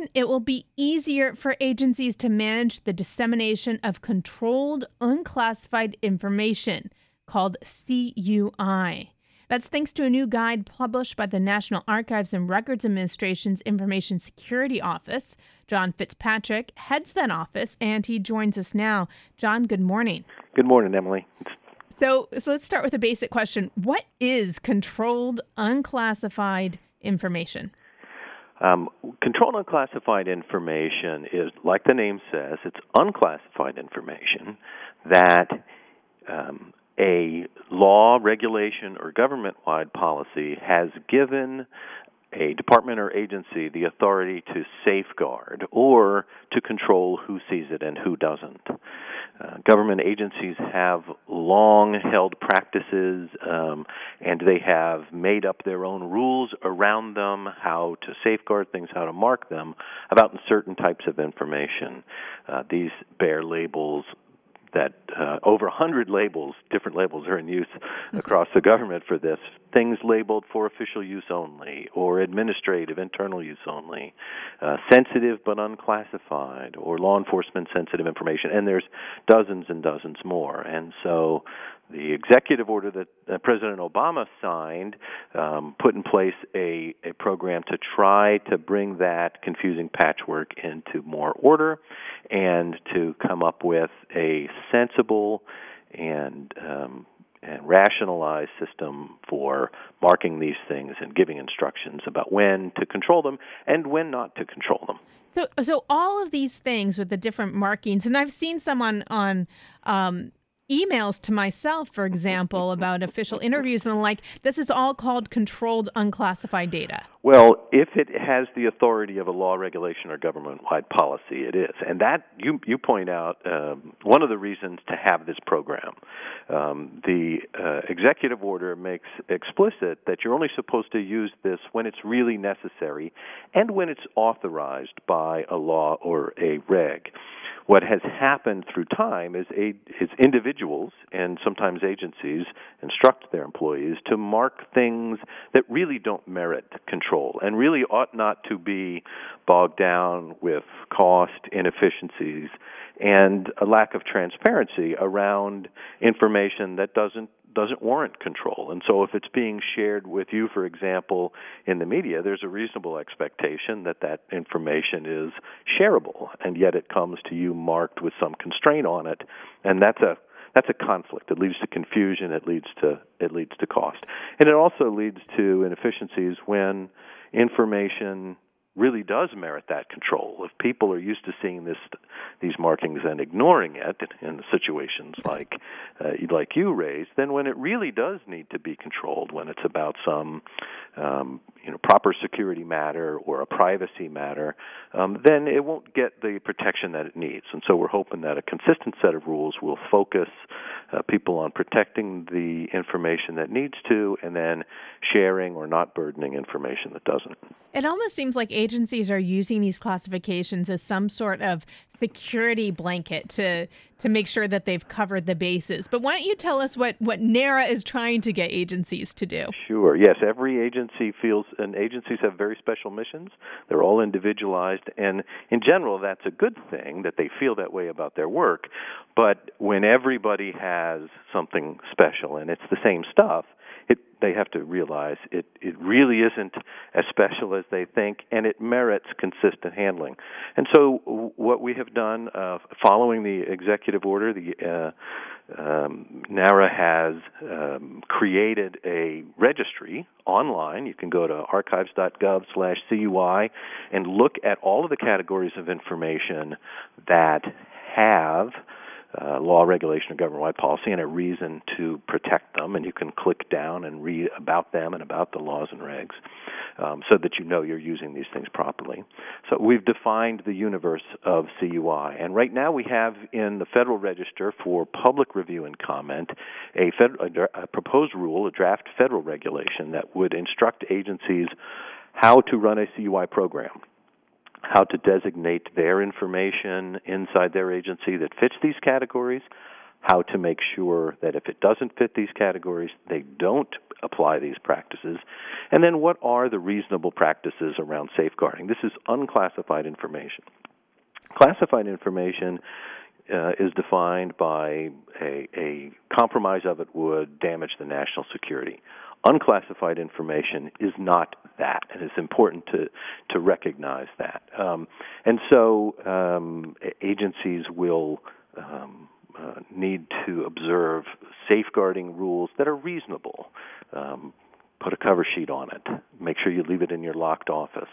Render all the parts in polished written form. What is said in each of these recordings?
Soon, it will be easier for agencies to manage the dissemination of controlled, unclassified information called CUI. That's thanks to a new guide published by the National Archives and Records Administration's Information Security Office. John Fitzpatrick heads that office, and he joins us now. John, good morning. Good morning, Emily. So let's start with a basic question. What is controlled, unclassified information? Controlled unclassified information is, like the name says, it's unclassified information that a law, regulation, or government-wide policy has given a department or agency the authority to safeguard or to control who sees it and who doesn't. Government agencies have long-held practices, and they have made up their own rules around them, how to safeguard things, how to mark them, about certain types of information. These bear labels that over 100 labels, different labels are in use across the government for this. Things labeled for official use only, or administrative, internal use only, sensitive but unclassified, or law enforcement sensitive information, and there's dozens and dozens more. And so the executive order that President Obama signed put in place a program to try to bring that confusing patchwork into more order and to come up with a sensible and rationalized system for marking these things and giving instructions about when to control them and when not to control them. So all of these things with the different markings, and I've seen some on emails to myself, for example, about official interviews and the like, this is all called controlled unclassified data. Well, if it has the authority of a law, regulation, or government-wide policy, it is. And that, you point out, one of the reasons to have this program. The executive order makes explicit that you're only supposed to use this when it's really necessary and when it's authorized by a law or a reg. What has happened through time is individuals and sometimes agencies instruct their employees to mark things that really don't merit control and really ought not to be bogged down with cost, inefficiencies, and a lack of transparency around information that doesn't warrant control. And so if it's being shared with you, for example, in the media, there's a reasonable expectation that that information is shareable, and yet it comes to you marked with some constraint on it, and that's a conflict. It leads to confusion. It leads to cost, and it also leads to inefficiencies when information really does merit that control. If people are used to seeing these markings and ignoring it in situations like you raised, then when it really does need to be controlled, when it's about some proper security matter or a privacy matter, then it won't get the protection that it needs. And so we're hoping that a consistent set of rules will focus people on protecting the information that needs to, and then sharing or not burdening information that doesn't. It almost seems like agencies are using these classifications as some sort of security blanket to make sure that they've covered the bases. But why don't you tell us what NARA is trying to get agencies to do? Sure. Yes, every agency feels, and agencies have very special missions. They're all individualized, and in general, that's a good thing that they feel that way about their work. But when everybody has something special and it's the same stuff, they have to realize it really isn't as special as they think, and it merits consistent handling. And so what we have done, following the executive order, NARA has created a registry online. You can go to archives.gov/CUI and look at all of the categories of information that have law, regulation, or government-wide policy and a reason to protect them, and you can click down and read about them and about the laws and regs so that you know you're using these things properly. So we've defined the universe of CUI, and right now we have in the Federal Register for public review and comment a proposed rule, a draft federal regulation that would instruct agencies how to run a CUI program, how to designate their information inside their agency that fits these categories, how to make sure that if it doesn't fit these categories, they don't apply these practices, and then what are the reasonable practices around safeguarding. This is unclassified information. Classified information is defined by a compromise of it would damage the national security. Unclassified information is not that, and it's important to recognize that. And so agencies will need to observe safeguarding rules that are reasonable. Put a cover sheet on it. Make sure you leave it in your locked office.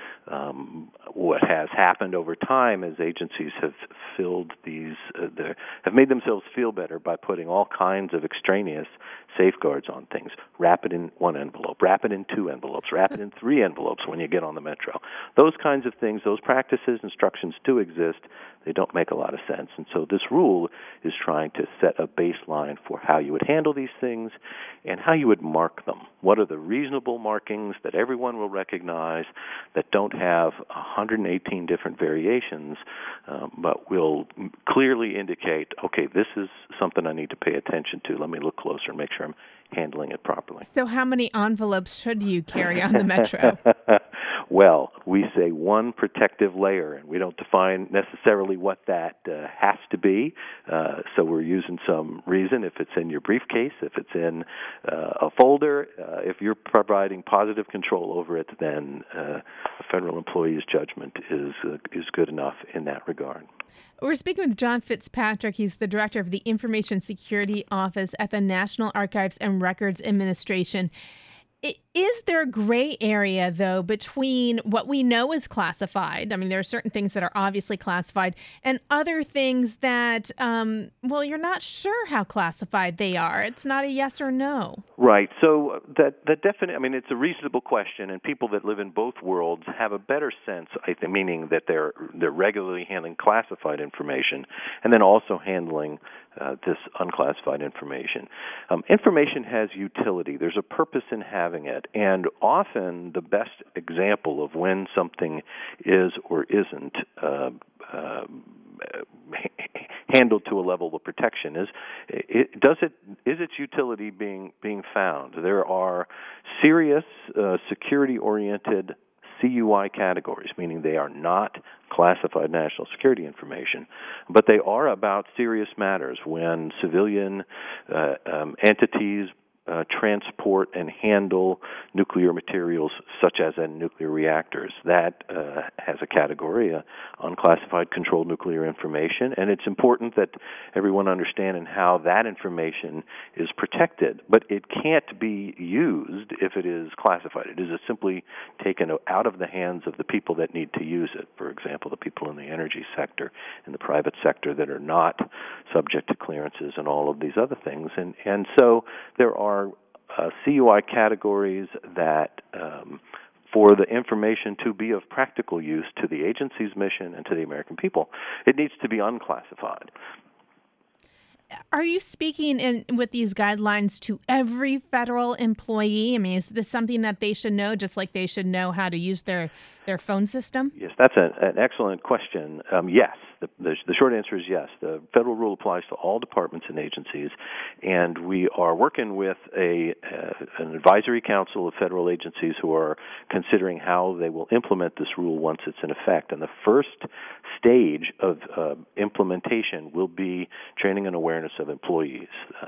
What has happened over time is agencies have filled these, have made themselves feel better by putting all kinds of extraneous safeguards on things. Wrap it in one envelope, wrap it in two envelopes, wrap it in three envelopes when you get on the metro. Those kinds of things, those practices, instructions do exist. They don't make a lot of sense. And so this rule is trying to set a baseline for how you would handle these things and how you would mark them. What are the reasonable markings that everyone will recognize that don't have 118 different variations, but will clearly indicate, okay, this is something I need to pay attention to. Let me look closer and make sure I'm handling it properly. So how many envelopes should you carry on the metro? Well, we say one protective layer, and we don't define necessarily what that has to be. So we're using some reason. If it's in your briefcase, if it's in a folder, if you're providing positive control over it, then a federal employee's judgment is good enough in that regard. We're speaking with John Fitzpatrick. He's the director of the Information Security Office at the National Archives and Records Administration. Is there a gray area, though, between what we know is classified? I mean, there are certain things that are obviously classified and other things that, you're not sure how classified they are. It's not a yes or no. Right. So that definitely, I mean, it's a reasonable question, and people that live in both worlds have a better sense, I think, meaning that they're regularly handling classified information and then also handling this unclassified information. Information has utility. There's a purpose in having it. And often the best example of when something is or isn't handled to a level of protection is its utility being found. There are serious security-oriented CUI categories, meaning they are not classified national security information, but they are about serious matters when civilian entities transport and handle nuclear materials such as in nuclear reactors. That has a category, unclassified controlled nuclear information, and it's important that everyone understand how that information is protected. But it can't be used if it is classified. It is simply taken out of the hands of the people that need to use it. For example, the people in the energy sector, in the private sector that are not subject to clearances and all of these other things. And so there are CUI categories that for the information to be of practical use to the agency's mission and to the American people, it needs to be unclassified. Are you speaking with these guidelines to every federal employee? I mean, is this something that they should know, just like they should know how to use their phone system? Yes, that's an excellent question. Yes, the short answer is yes. The federal rule applies to all departments and agencies, and we are working with an advisory council of federal agencies who are considering how they will implement this rule once it's in effect. And the first stage of implementation will be training and awareness of employees.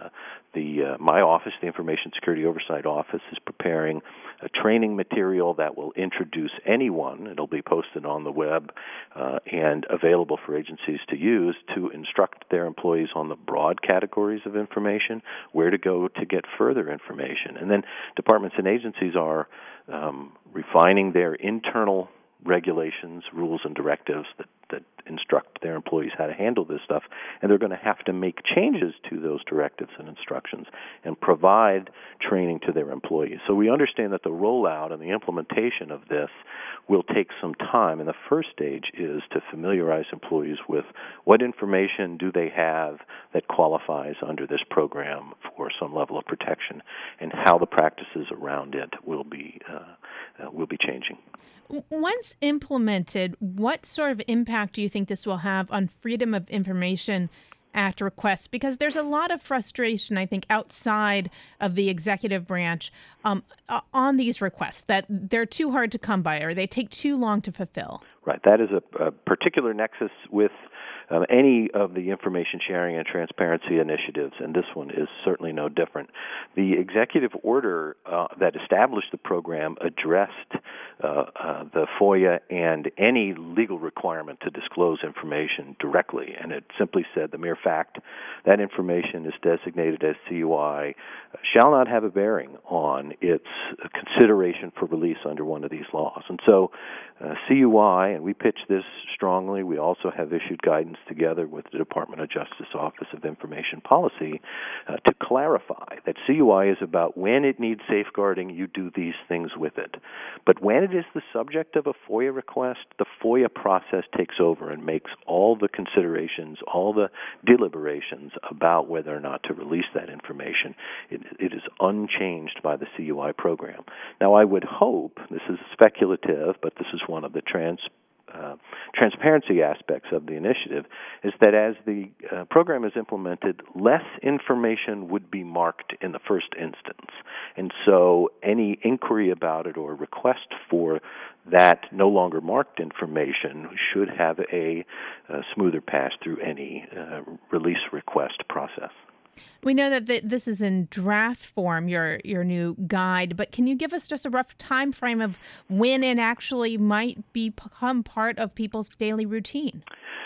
My office, the Information Security Oversight Office, is preparing a training material that will introduce anyone. It'll be posted on the web and available for agencies to use to instruct their employees on the broad categories of information, where to go to get further information. And then departments and agencies are refining their internal regulations, rules, and directives that instruct their employees how to handle this stuff, and they're going to have to make changes to those directives and instructions and provide training to their employees. So we understand that the rollout and the implementation of this will take some time, and the first stage is to familiarize employees with what information do they have that qualifies under this program for some level of protection, and how the practices around it will be changing. Once implemented, what sort of impact do you think this will have on freedom of information Act requests? Because there's a lot of frustration, I think, outside of the executive branch on these requests, that they're too hard to come by or they take too long to fulfill. Right. That is a particular nexus with any of the information sharing and transparency initiatives, and this one is certainly no different. The executive order that established the program addressed the FOIA and any legal requirement to disclose information directly, and it simply said the mere fact that information is designated as CUI shall not have a bearing on its consideration for release under one of these laws. And so CUI, and we pitch this strongly, we also have issued guidance together with the Department of Justice Office of Information Policy to clarify that CUI is about when it needs safeguarding, you do these things with it. But when it is the subject of a FOIA request, the FOIA process takes over and makes all the considerations, all the deliberations about whether or not to release that information. It is unchanged by the CUI program. Now, I would hope, this is speculative, but this is one of the transparency aspects of the initiative, is that as the program is implemented, less information would be marked in the first instance. And so any inquiry about it or request for that no longer marked information should have a smoother pass through any release request process. We know that this is in draft form, your new guide, but can you give us just a rough time frame of when it actually might become part of people's daily routine?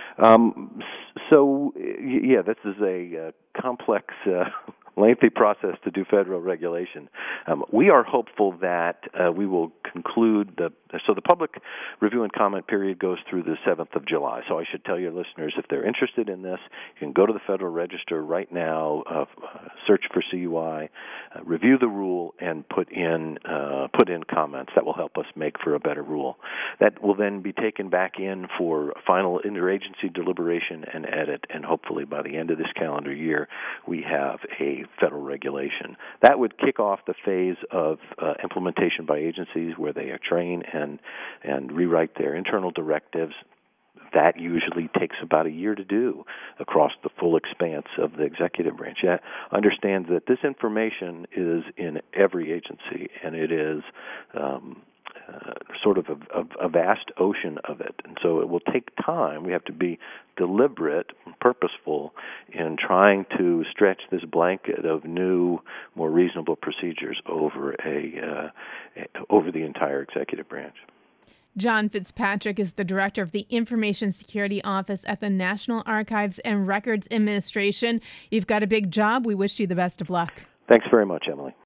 This is a complex, lengthy process to do federal regulation. We are hopeful that we will conclude so the public review and comment period goes through the 7th of July. So I should tell your listeners, if they're interested in this, you can go to the Federal Register right now, search for CUI, review the rule, and put in comments. That will help us make for a better rule. That will then be taken back in for final interagency deliberation and edit, and hopefully by the end of this calendar year, we have a federal regulation. That would kick off the phase of implementation by agencies where they train and rewrite their internal directives. That usually takes about a year to do across the full expanse of the executive branch. Yeah, understand that this information is in every agency, and it is sort of a vast ocean of it. And so it will take time. We have to be deliberate and purposeful in trying to stretch this blanket of new, more reasonable procedures over the entire executive branch. John Fitzpatrick is the director of the Information Security Office at the National Archives and Records Administration. You've got a big job. We wish you the best of luck. Thanks very much, Emily.